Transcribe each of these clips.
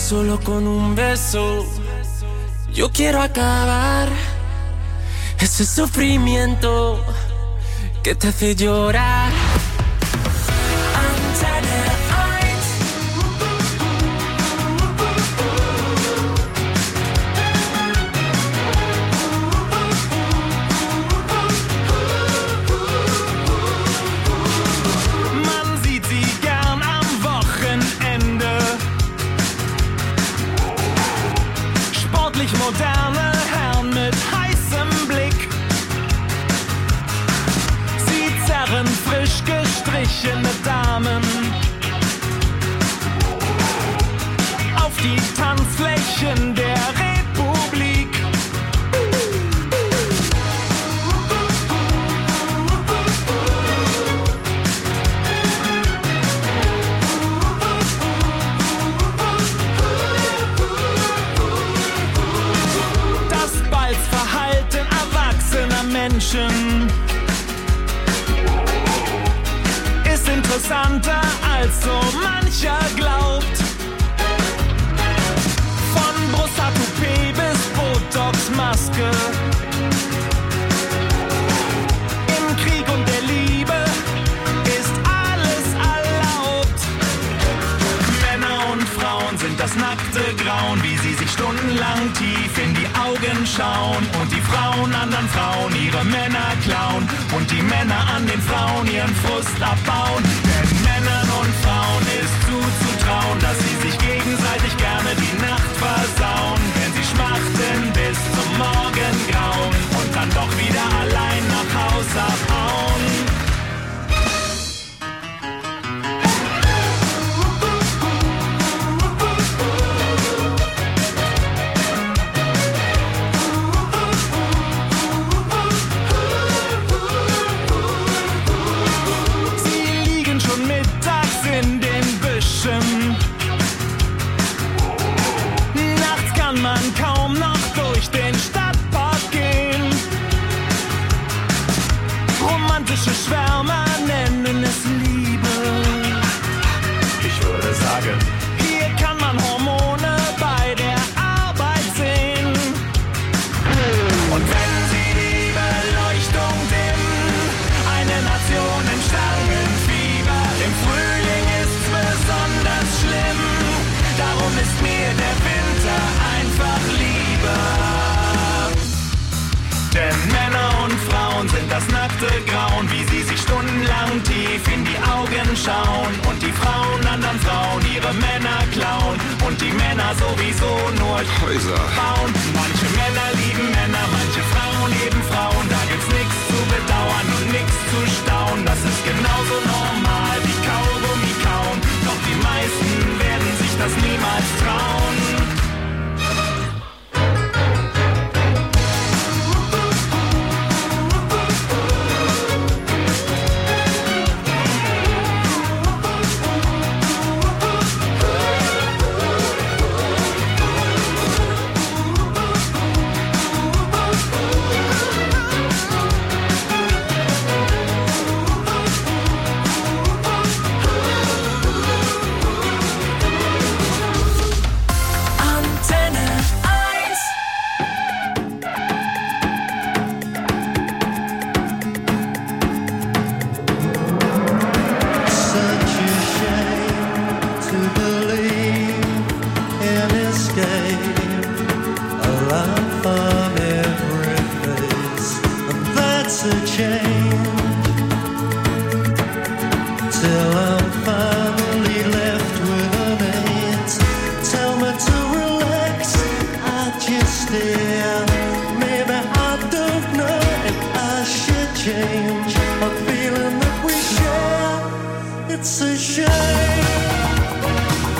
solo con un beso. Yo quiero acabar ese sufrimiento que te hace llorar. Moderne Herren mit heißem Blick. Sie zerren frisch gestrichene Damen auf die Tanzflächen der Republik. Verhalten erwachsener Menschen ist interessanter als so mancher glaubt. Von Brusthaar-Toupet bis Botox-Maske, im Krieg und der Liebe ist alles erlaubt. Männer und Frauen sind das nackte Grauen, wie sie sich stundenlang tief in die Augen schauen und die Frauen anderen Frauen ihre Männer klauen und die Männer an den Frauen ihren Frust abbauen. Denn Männern und Frauen ist zuzutrauen, dass sie sich gegenseitig gerne die Nacht versauen, wenn sie schmachten bis zum Morgengrauen und dann doch wieder allein nach Haus abhauen. Nachts kann man kaum noch durch den Stadtpark gehen. Romantische Schwärmer nennen es Liebe. Ich würde sagen, hier kann man Hormone bei der Arbeit sehen. Und wenn sie die Beleuchtung dimmen, eine Nation in Schlangenfieber, im Frühling ist's besonders schlimm. Darum ist mir der Winter einfach lieber. Denn Männer und Frauen sind das nackte Grauen, wie sie sich stundenlang tief in die Augen schauen und die Frauen anderen Frauen ihre Männer klauen und die Männer sowieso nur Häuser bauen. Manche Männer lieben Männer, manche Frauen lieben Frauen. Da gibt's nichts zu bedauern und nichts zu staunen. Das ist genauso normal wie Kaugummi kauen. Doch die meisten werden sich das niemals trauen. It's a shame.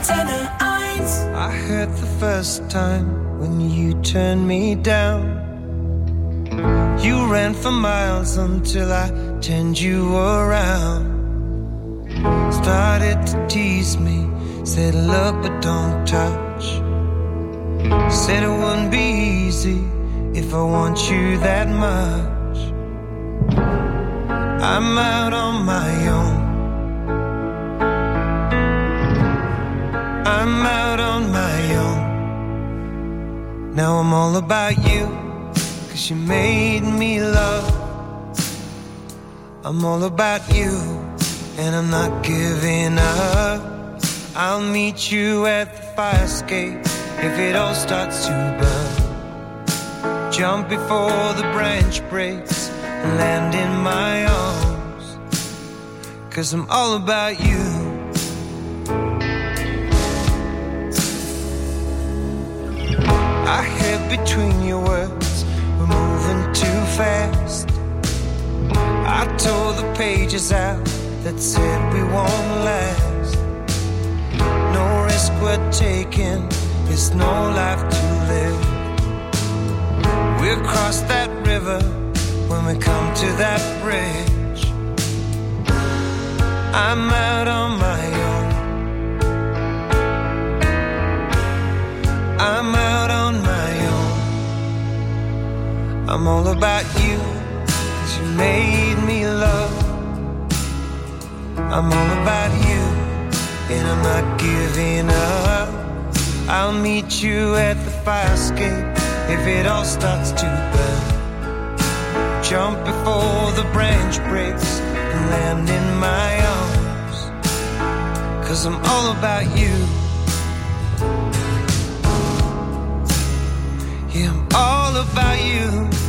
Antenne 1. I hurt the first time when you turned me down. You ran for miles until I turned you around. Started to tease me, said look but don't touch. Said it wouldn't be easy if I want you that much. I'm out on my own. I'm out on my own. Now I'm all about you, 'cause you made me love. I'm all about you, and I'm not giving up. I'll meet you at the fire escape if it all starts to burn. Jump before the branch breaks and land in my arms, 'cause I'm all about you. I heard between your words, we're moving too fast. I tore the pages out that said we won't last. No risk we're taking, there's no life to live. We'll cross that river when we come to that bridge. I'm out on my own. I'm out on my own. I'm all about you, 'cause you made me love. I'm all about you, and I'm not giving up. I'll meet you at the fire escape if it all starts to burn. Jump before the branch breaks and land in my arms, 'cause I'm all about you. Yeah, I'm all about you.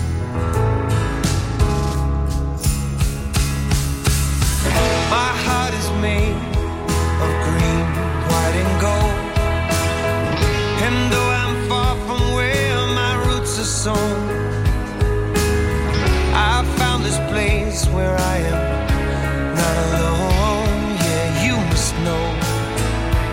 My heart is made of green, white and gold. And though I'm far from where my roots are sown, I found this place where I am